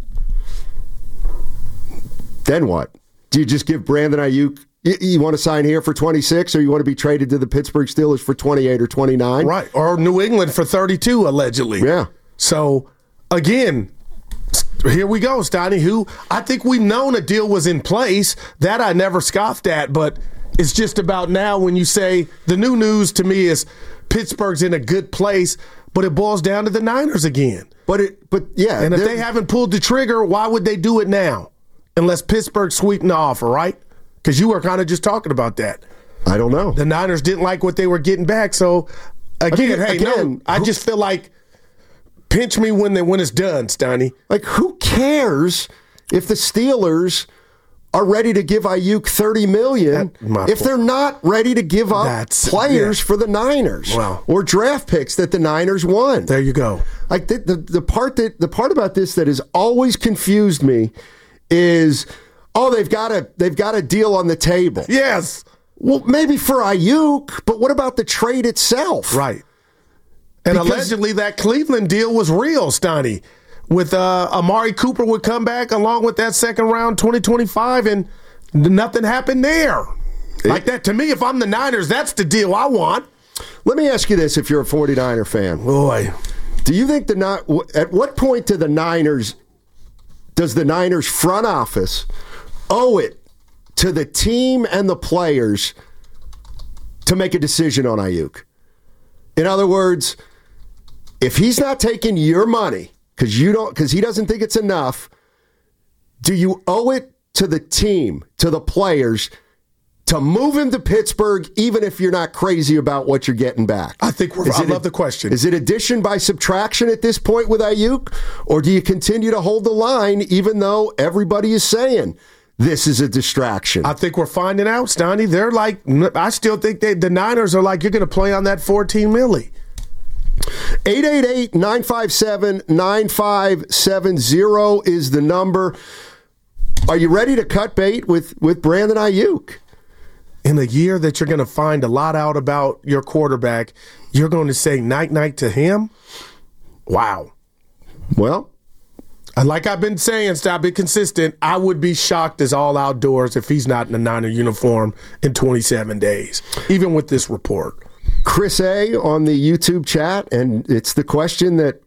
then what? Do you just give Brandon Ayuk, you, you want to sign here for twenty-six, or you want to be traded to the Pittsburgh Steelers for twenty-eight or twenty-nine? Right. Or New England for thirty-two, allegedly. Yeah. So, again, here we go, Steiny, who I think we've known a deal was in place. That I never scoffed at, but it's just about now when you say the new news to me is Pittsburgh's in a good place, but it boils down to the Niners again. But, it, but yeah. And if they haven't pulled the trigger, why would they do it now? Unless Pittsburgh sweetened the offer, right? Because you were kind of just talking about that. I don't know. The Niners didn't like what they were getting back. So, again, Again, hey, again, no, I who- just feel like pinch me when they, when it's done, Steiny. Like, who cares if the Steelers are ready to give Ayuk thirty million dollars if they're not ready to give up That's- players yeah. for the Niners Wow. or draft picks that the Niners won? There you go. Like the, the the part that the part about this that has always confused me is, oh, they've got a they've got a deal on the table. Yes. Well, maybe for Ayuk, but what about the trade itself? Right. And Because- allegedly that Cleveland deal was real, Steiny. With uh, Amari Cooper would come back along with that second round twenty twenty-five, and nothing happened there. It, like that, to me, if I'm the Niners, that's the deal I want. Let me ask you this, if you're a 49er fan. Boy. Do you think the Ni- at what point do the Niners does the Niners front office owe it to the team and the players to make a decision on Ayuk? In other words, if he's not taking your money because you don't because he doesn't think it's enough, do you owe it to the team, to the players, to move him to Pittsburgh, even if you're not crazy about what you're getting back? I think we're, Is I it love a- the question. Is it addition by subtraction at this point with Ayuk? Or do you continue to hold the line even though everybody is saying this is a distraction? I think we're finding out, Steiny. They're like, I still think they, the Niners are like, you're going to play on that fourteen milli. eight eight eight, nine five seven, nine five seven zero is the number. Are you ready to cut bait with, with Brandon Ayuk? In a year that you're going to find a lot out about your quarterback, you're going to say night-night to him? Wow. Well, and like I've been saying, stop it consistent, I would be shocked as all outdoors if he's not in a Niner uniform in twenty-seven days, even with this report. Chris A. on the YouTube chat, and it's the question that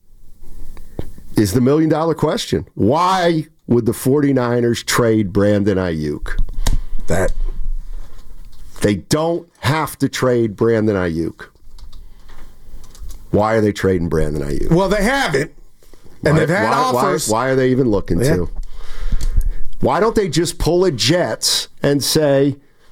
is the million-dollar question. Why would the 49ers trade Brandon Ayuk? That They don't have to trade Brandon Ayuk. Why are they trading Brandon Ayuk? Well, they haven't, and why, they've had why, offers. Why, why are they even looking Yeah. to? Why don't they just pull a Jets and say,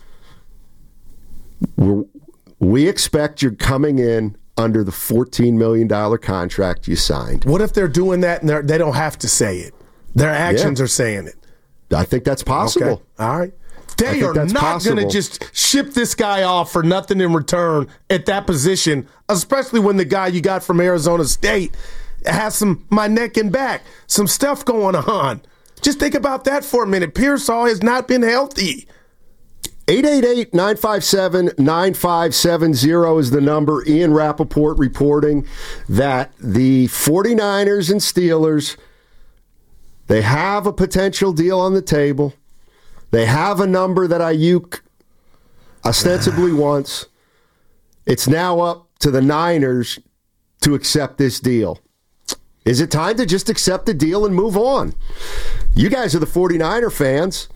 We're, we expect you're coming in under the fourteen million dollars contract you signed? What if they're doing that and they're, they don't have to say it? Their actions Yeah. are saying it. I think that's possible. Okay. All right. They think are that's not possible. going to just ship this guy off for nothing in return at that position, especially when the guy you got from Arizona State has some my neck and back, some stuff going on. Just think about that for a minute. Pearsall has not been healthy. eight eight eight, nine five seven, nine five seven zero is the number. Ian Rappaport reporting that the 49ers and Steelers, they have a potential deal on the table. They have a number that Ayuk ostensibly wants. It's now up to the Niners to accept this deal. Is it time to just accept the deal and move on? You guys are the 49er fans.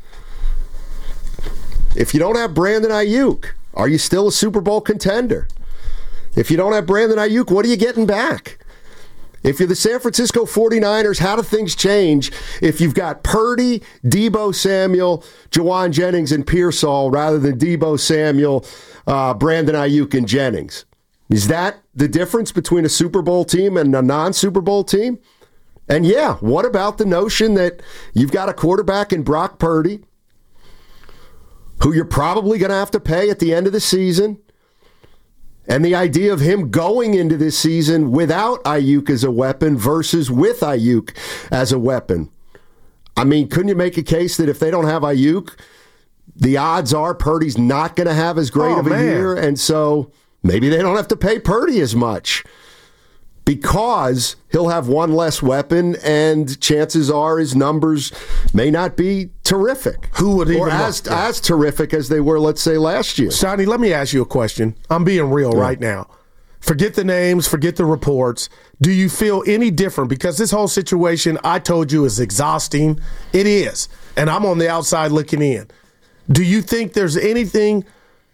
If you don't have Brandon Ayuk, are you still a Super Bowl contender? If you don't have Brandon Ayuk, what are you getting back? If you're the San Francisco 49ers, how do things change if you've got Purdy, Deebo Samuel, Jawan Jennings, and Pearsall rather than Deebo Samuel, uh, Brandon Ayuk, and Jennings? Is that the difference between a Super Bowl team and a non-Super Bowl team? And yeah, what about the notion that you've got a quarterback in Brock Purdy who you're probably going to have to pay at the end of the season, and the idea of him going into this season without Ayuk as a weapon versus with Ayuk as a weapon? I mean, couldn't you make a case that if they don't have Ayuk, the odds are Purdy's not going to have as great Oh, of a man. year, and so maybe they don't have to pay Purdy as much because he'll have one less weapon, and chances are his numbers may not be terrific. Who would even or as, know? as terrific as they were, let's say, last year. Sonny, let me ask you a question. I'm being real yeah. right now. Forget the names, forget the reports. Do you feel any different? Because this whole situation, I told you, is exhausting. It is. And I'm on the outside looking in. Do you think there's anything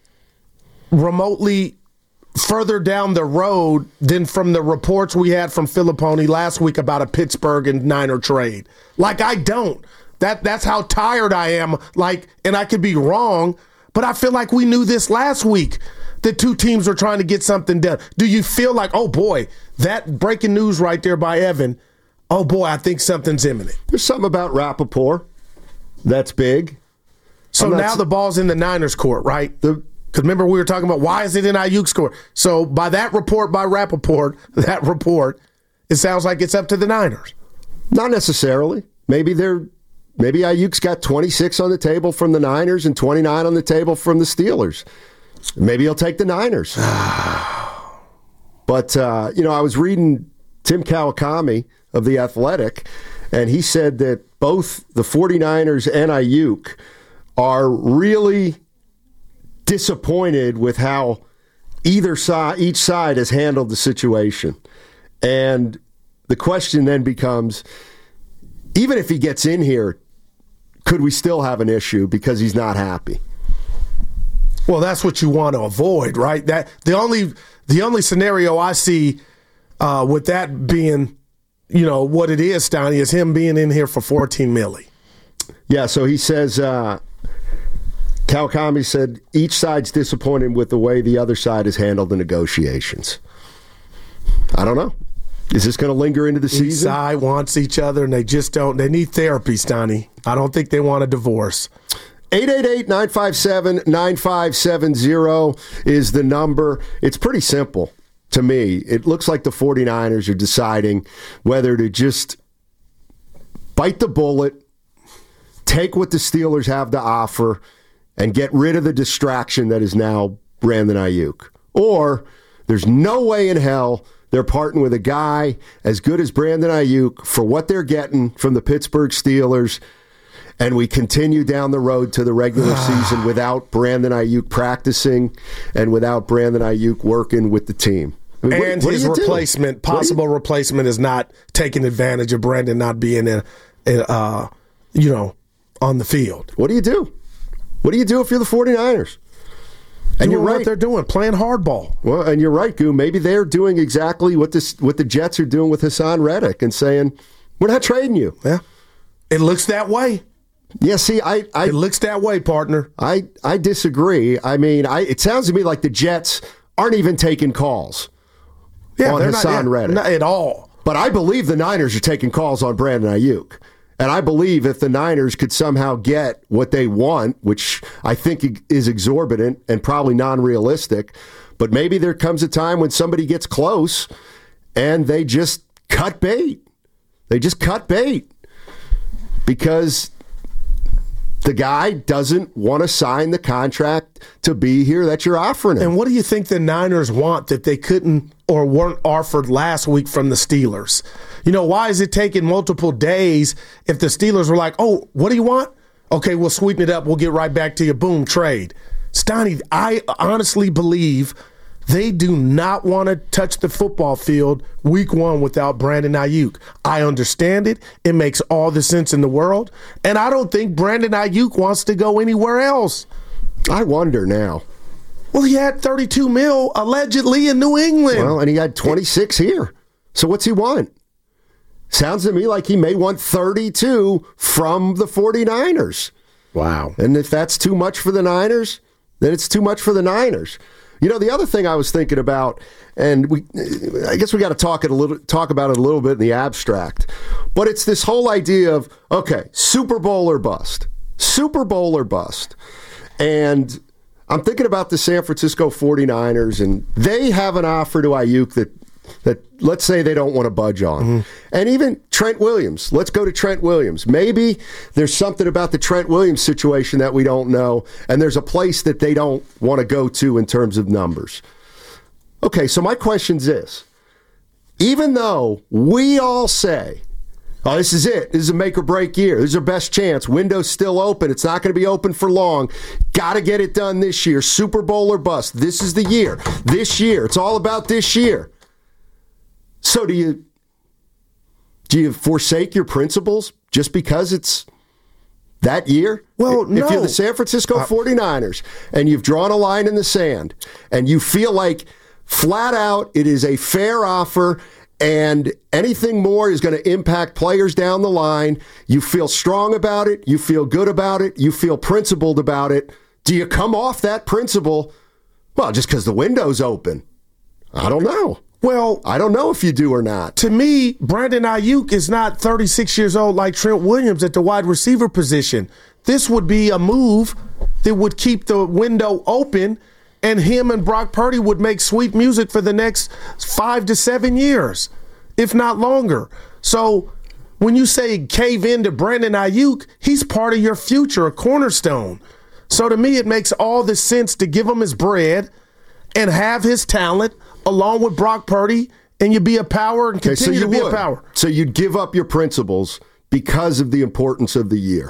remotely further down the road than from the reports we had from Filippone last week about a Pittsburgh and Niner trade? Like, I don't. That That's how tired I am. Like, and I could be wrong, but I feel like we knew this last week. The two teams were trying to get something done. Do you feel like, oh boy, that breaking news right there by Evan, oh boy, I think something's imminent? There's something about Rappaport that's big. So now the ball's in the Niners' court, right? Because remember we were talking about why is it in Ayuk's court? So by that report by Rappaport, that report, it sounds like it's up to the Niners. Not necessarily. Maybe they're maybe Ayuk's got twenty-six on the table from the Niners and twenty-nine on the table from the Steelers. Maybe he'll take the Niners. But, uh, you know, I was reading Tim Kawakami of The Athletic, and he said that both the 49ers and Ayuk are really disappointed with how either side, each side has handled the situation. And the question then becomes, even if he gets in here, could we still have an issue because he's not happy? Well, that's what you want to avoid, right? That the only the only scenario I see uh, with that being, you know, what it is, Stoney, is him being in here for fourteen milli. Yeah, so he says, uh, Kawakami said each side's disappointed with the way the other side has handled the negotiations. I don't know. Is this going to linger into the season? Each side wants each other, and they just don't. They need therapy, Stoney. I don't think they want a divorce. eight eight eight, nine five seven, nine five seven zero is the number. It's pretty simple to me. It looks like the 49ers are deciding whether to just bite the bullet, take what the Steelers have to offer, and get rid of the distraction that is now Brandon Ayuk. Or there's no way in hell they're parting with a guy as good as Brandon Ayuk for what they're getting from the Pittsburgh Steelers, and we continue down the road to the regular season without Brandon Ayuk practicing and without Brandon Ayuk working with the team. I mean, and what, what his replacement, possible you, replacement, is not taking advantage of Brandon not being, in, in, uh, you know, on the field. What do you do? What do you do if you're the 49ers? And doing you're right. What they're doing, playing hardball. Well, and you're right, Goo. Maybe they're doing exactly what this, what the Jets are doing with Hassan Reddick and saying, we're not trading you. Yeah, it looks that way. Yeah, see, I, I it looks that way, partner. I, I disagree. I mean, I it sounds to me like the Jets aren't even taking calls yeah, on they're Hassan not, Reddick. Not at all. But I believe the Niners are taking calls on Brandon Ayuk. And I believe if the Niners could somehow get what they want, which I think is exorbitant and probably non-realistic, but maybe there comes a time when somebody gets close and they just cut bait. They just cut bait. Because The guy doesn't want to sign the contract to be here that you're offering him. And what do you think the Niners want that they couldn't or weren't offered last week from the Steelers? You know, why is it taking multiple days if the Steelers were like, oh, what do you want? Okay, we'll sweeten it up. We'll get right back to you. Boom, trade. Steiny, I honestly believe they do not want to touch the football field week one without Brandon Ayuk. I understand it. It makes all the sense in the world. And I don't think Brandon Ayuk wants to go anywhere else. I wonder now. Well, he had thirty-two mil allegedly in New England. Well, and he had twenty-six here. So what's he want? Sounds to me like he may want thirty-two from the 49ers. Wow. And if that's too much for the Niners, then it's too much for the Niners. You know, the other thing I was thinking about, and we, I guess we got to talk it a little, talk about it a little bit in the abstract, but it's this whole idea of, okay, Super Bowl or bust, Super Bowl or bust. And I'm thinking about the San Francisco 49ers, and they have an offer to Ayuk that, that let's say they don't want to budge on. Mm-hmm. And even Trent Williams, let's go to Trent Williams. Maybe there's something about the Trent Williams situation that we don't know, and there's a place that they don't want to go to in terms of numbers. Okay, so my question's this. Even though we all say, oh, this is it. This is a make or break year. This is our best chance. Window's still open. It's not going to be open for long. Got to get it done this year. Super Bowl or bust. This is the year. This year. It's all about this year. So do you do you forsake your principles just because it's that year? Well, if no. If you're the San Francisco 49ers and you've drawn a line in the sand and you feel like flat out it is a fair offer and anything more is going to impact players down the line, you feel strong about it, you feel good about it, you feel principled about it, do you come off that principle, well, just because the window's open? I don't know. Well, I don't know if you do or not. To me, Brandon Ayuk is not thirty-six years old like Trent Williams at the wide receiver position. This would be a move that would keep the window open, and him and Brock Purdy would make sweet music for the next five to seven years, if not longer. So when you say cave in to Brandon Ayuk, he's part of your future, a cornerstone. So to me, it makes all the sense to give him his bread and have his talent along with Brock Purdy, and you be a power and continue okay, so to be would. a power. So you'd give up your principles because of the importance of the year.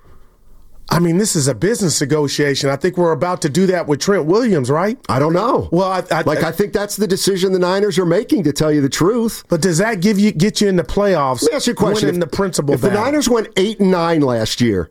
I mean, this is a business negotiation. I think we're about to do that with Trent Williams, right? I don't know. Well, I, I, like I think that's the decision the Niners are making, to tell you the truth. But does that give you get you in the playoffs? Let me ask you a question. Winning if, the principal if battle? the Niners went eight and nine last year,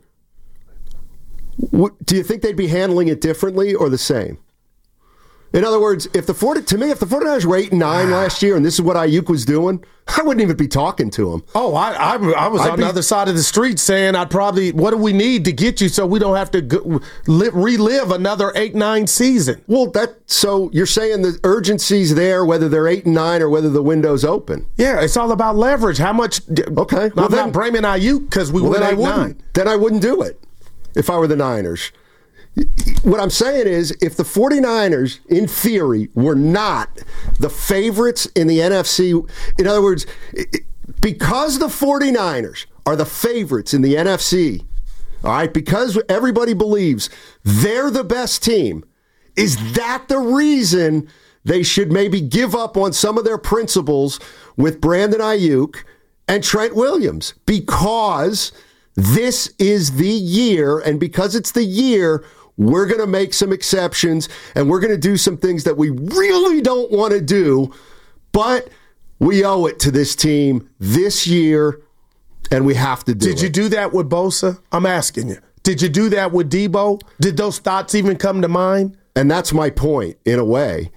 what, do you think they'd be handling it differently or the same? In other words, if the forty to me, if the 49ers were eight and nine last year, and this is what Ayuk was doing, I wouldn't even be talking to him. Oh, I I, I was I'd on be, the other side of the street saying I'd probably, what do we need to get you so we don't have to go, live, relive another eight nine season? Well, that so you're saying the urgency's there, whether they're eight and nine or whether the window's open. Yeah, it's all about leverage. How much? Okay, well I'm then, not blaming Ayuk because we well, went then eight I wouldn't. nine. Then I wouldn't do it if I were the Niners. What I'm saying is, if the 49ers, in theory, were not the favorites in the N F C, in other words, because the 49ers are the favorites in the N F C, all right, because everybody believes they're the best team, is that the reason they should maybe give up on some of their principles with Brandon Ayuk and Trent Williams? Because this is the year, and because it's the year, we're going to make some exceptions, and we're going to do some things that we really don't want to do, but we owe it to this team this year, and we have to do Did it. Did you do that with Bosa? I'm asking you. Did you do that with Debo? Did those thoughts even come to mind? And that's my point, in a way.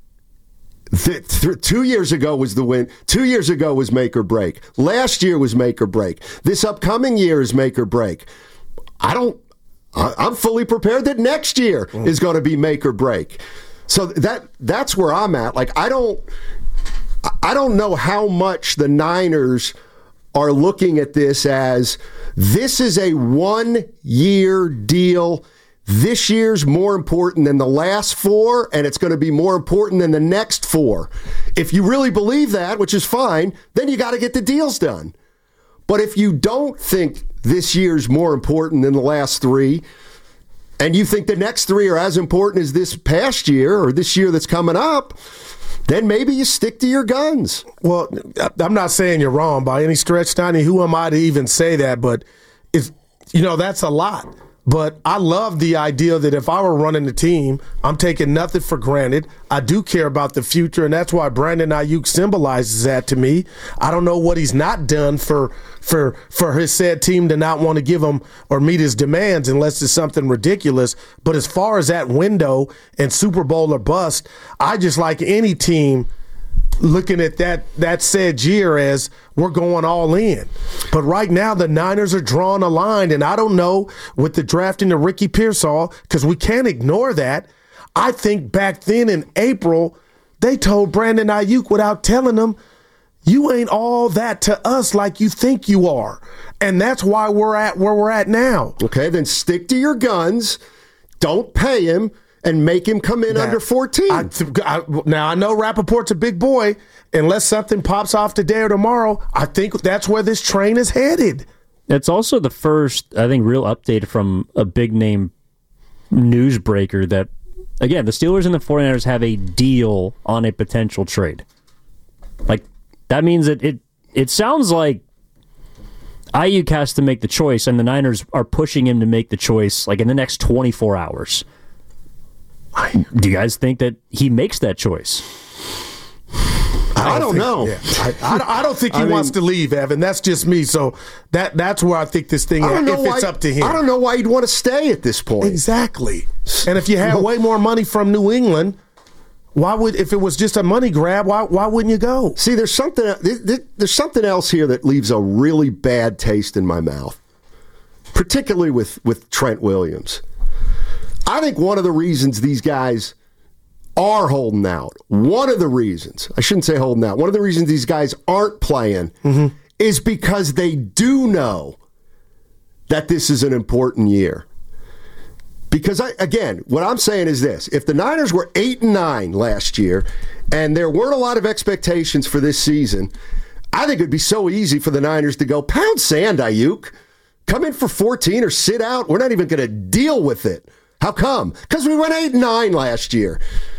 Th- th- two years ago was the win. Two years ago was make or break. Last year was make or break. This upcoming year is make or break. I don't. I'm fully prepared that next year mm. is going to be make or break. So that that's where I'm at. Like I don't, I don't know how much the Niners are looking at this as this is a one-year deal. This year's more important than the last four, and it's going to be more important than the next four. If you really believe that, which is fine, then you got to get the deals done. But if you don't think this year's more important than the last three, and you think the next three are as important as this past year or this year that's coming up, then maybe you stick to your guns. Well, I'm not saying you're wrong by any stretch, Steiny. Who am I to even say that? But it's, you know, that's a lot. But I love the idea that if I were running the team, I'm taking nothing for granted. I do care about the future, and that's why Brandon Ayuk symbolizes that to me. I don't know what he's not done for for for his said team to not want to give him or meet his demands unless it's something ridiculous. But as far as that window and Super Bowl or bust, I just like any team looking at that that said year as we're going all in. But right now the Niners are drawing a line, and I don't know with the drafting of Ricky Pearsall, because we can't ignore that. I think back then in April, they told Brandon Ayuk without telling him, you ain't all that to us like you think you are. And that's why we're at where we're at now. Okay, then stick to your guns. Don't pay him. And make him come in that, under fourteen. I, I, now, I know Rappaport's a big boy. Unless something pops off today or tomorrow, I think that's where this train is headed. It's also the first, I think, real update from a big-name newsbreaker that, again, the Steelers and the 49ers have a deal on a potential trade. Like, that means that it, it sounds like Ayuk has to make the choice, and the Niners are pushing him to make the choice, like, in the next twenty-four hours. Do you guys think that he makes that choice? I don't, I don't think, know. Yeah. I, I, I don't think he I wants mean, to leave, Evan. That's just me. So that that's where I think this thing, if why, it's up to him. I don't know why he'd want to stay at this point. Exactly. And if you had way more money from New England, why would, if it was just a money grab, why why wouldn't you go? See, there's something there's something else here that leaves a really bad taste in my mouth, particularly with, with Trent Williams. I think one of the reasons these guys are holding out, one of the reasons, I shouldn't say holding out, one of the reasons these guys aren't playing mm-hmm. is because they do know that this is an important year. Because, I, again, what I'm saying is this. If the Niners were eight and nine last year and there weren't a lot of expectations for this season, I think it would be so easy for the Niners to go, pound sand, Ayuk. Come in for fourteen or sit out. We're not even going to deal with it. How come? Because we went eight and nine last year.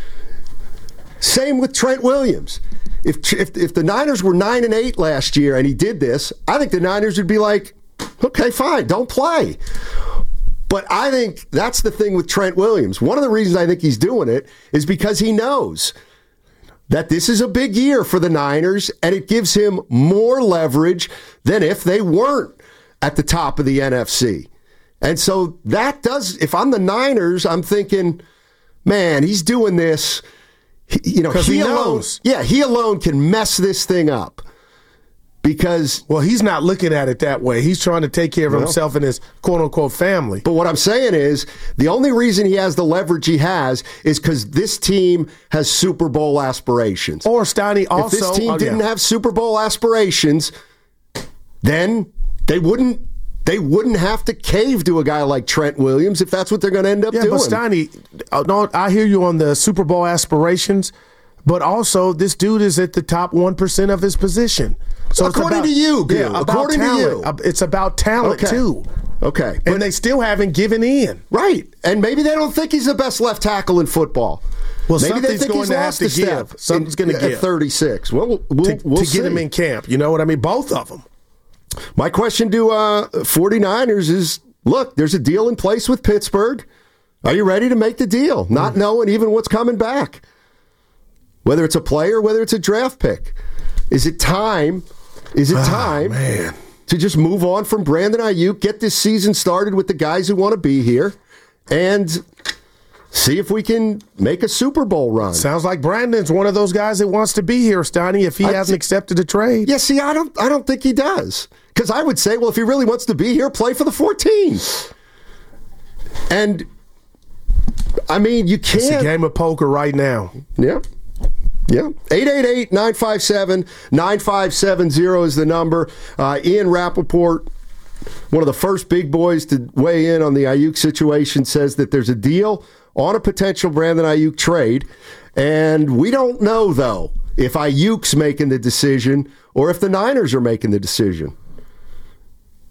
Same with Trent Williams. If, if if the Niners were nine and eight last year and he did this, I think the Niners would be like, okay, fine, don't play. But I think that's the thing with Trent Williams. One of the reasons I think he's doing it is because he knows that this is a big year for the Niners, and it gives him more leverage than if they weren't at the top of the N F C. And so that does, if I'm the Niners, I'm thinking, man, he's doing this. He, you know, he, he alone, knows. Yeah, he alone can mess this thing up. Because, well, he's not looking at it that way. He's trying to take care of well, himself and his quote-unquote family. But what I'm saying is, the only reason he has the leverage he has is because this team has Super Bowl aspirations. Or Steiny also. If this team oh, didn't yeah. have Super Bowl aspirations, then they wouldn't they wouldn't have to cave to a guy like Trent Williams if that's what they're going to end up yeah, doing. Yeah, but Steiny, no, I hear you on the Super Bowl aspirations, but also this dude is at the top one percent of his position. So according about, to you, Gil, yeah, according to you. It's about talent, okay. too. Okay. And they still haven't given in. Right. And maybe they don't think he's the best left tackle in football. Well, maybe something's they think going he's to have lost to a step give. Something's going to give. At thirty-six. Well, we'll, to, we'll to see. get him in camp. You know what I mean? Both of them. My question to uh, 49ers is, look, there's a deal in place with Pittsburgh. Are you ready to make the deal? Not mm. knowing even what's coming back. Whether it's a player, whether it's a draft pick. Is it time? Is it time oh, man. to just move on from Brandon Ayuk, get this season started with the guys who want to be here, and see if we can make a Super Bowl run? Sounds like Brandon's one of those guys that wants to be here, Steiny, if he I hasn't th- accepted a trade. Yeah, see, I don't I don't think he does. Because I would say, well, if he really wants to be here, play for the fourteen. And, I mean, you can't. It's a game of poker right now. Yeah. Yeah. eight eight eight, nine five seven, nine five seven zero is the number. Uh, Ian Rappaport, one of the first big boys to weigh in on the Ayuk situation, says that there's a deal on a potential Brandon Ayuk trade. And we don't know, though, if Ayuk's making the decision or if the Niners are making the decision.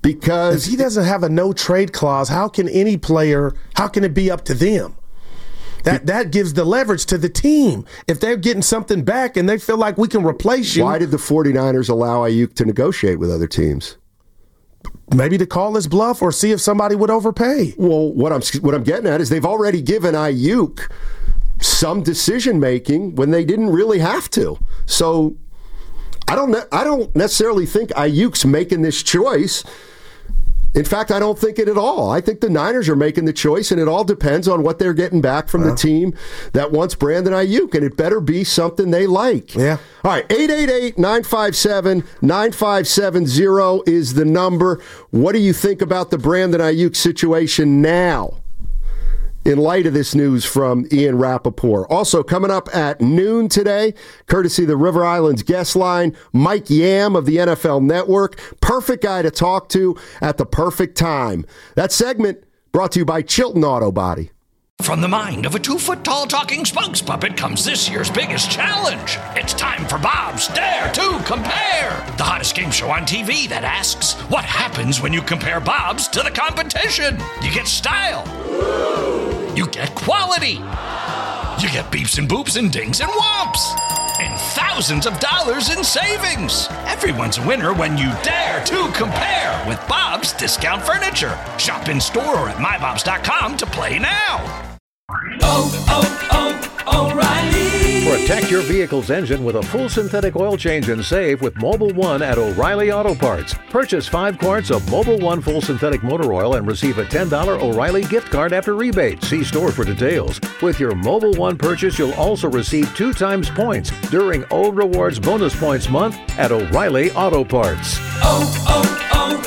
Because if he doesn't have a no trade clause, how can any player, how can it be up to them? That that gives the leverage to the team. If they're getting something back and they feel like we can replace you. Why did the 49ers allow Ayuk to negotiate with other teams? Maybe to call his bluff or see if somebody would overpay. Well, what I'm what I'm getting at is they've already given Ayuk some decision making when they didn't really have to. So I don't I don't necessarily think Ayuk's making this choice. In fact, I don't think it at all. I think the Niners are making the choice, and it all depends on what they're getting back from the team that wants Brandon Ayuk, and it better be something they like. Yeah. All right, eight eight eight, nine five seven, nine five seven zero is the number. What do you think about the Brandon Ayuk situation now, in light of this news from Ian Rappaport? Also, coming up at noon today, courtesy of the River Islands guest line, Mike Yam of the N F L Network. Perfect guy to talk to at the perfect time. That segment brought to you by Chilton Auto Body. From the mind of a two-foot-tall talking spokes puppet comes this year's biggest challenge. It's time for Bob's Dare to Compare, the hottest game show on T V that asks, what happens when you compare Bob's to the competition? You get style. You get quality. You get beeps and boops and dings and whomps. And thousands of dollars in savings. Everyone's a winner when you dare to compare with Bob's Discount Furniture. Shop in store or at my bobs dot com to play now. Oh, oh, oh, O'Reilly. Protect your vehicle's engine with a full synthetic oil change and save with Mobil one at O'Reilly Auto Parts. Purchase five quarts of Mobil one full synthetic motor oil and receive a ten dollars O'Reilly gift card after rebate. See store for details. With your Mobil one purchase, you'll also receive two times points during O Rewards Bonus Points Month at O'Reilly Auto Parts. Oh,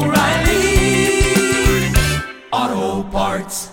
oh, oh, O'Reilly Auto Parts.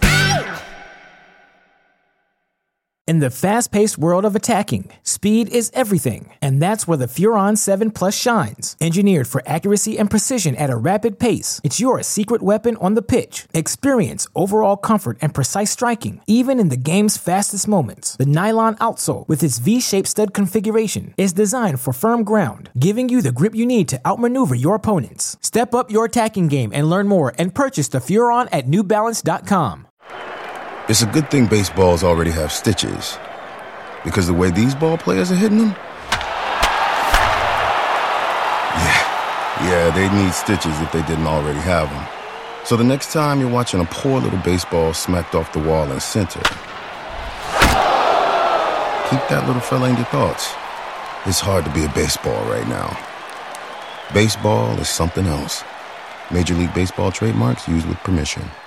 In the fast-paced world of attacking, speed is everything, and that's where the Furon seven Plus shines. Engineered for accuracy and precision at a rapid pace, it's your secret weapon on the pitch. Experience overall comfort and precise striking, even in the game's fastest moments. The nylon outsole, with its V-shaped stud configuration, is designed for firm ground, giving you the grip you need to outmaneuver your opponents. Step up your attacking game and learn more and purchase the Furon at new balance dot com. It's a good thing baseballs already have stitches, because the way these ball players are hitting them, yeah, yeah, they need stitches if they didn't already have them. So the next time you're watching a poor little baseball smacked off the wall in center, keep that little fella in your thoughts. It's hard to be a baseball right now. Baseball is something else. Major League Baseball trademarks used with permission.